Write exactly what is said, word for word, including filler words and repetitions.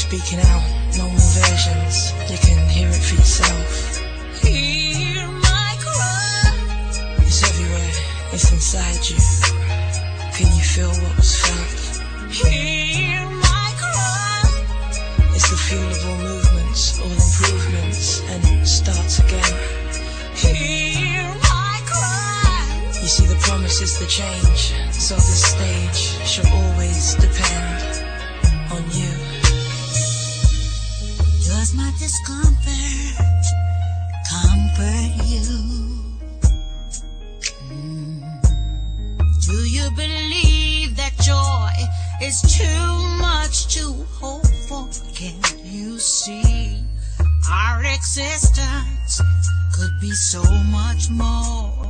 speaking out, no more versions. You can hear it for yourself. Hear my cry. It's everywhere, it's inside you. Can you feel what was felt? Hear my cry. It's the fuel of all movements, all improvements, and it starts again. Hear my cry. You see, the promise is the change, so this stage shall always depend on you. Does my discomfort comfort you? Mm. Do you believe that joy is too much to hope for? Can you see our existence could be so much more?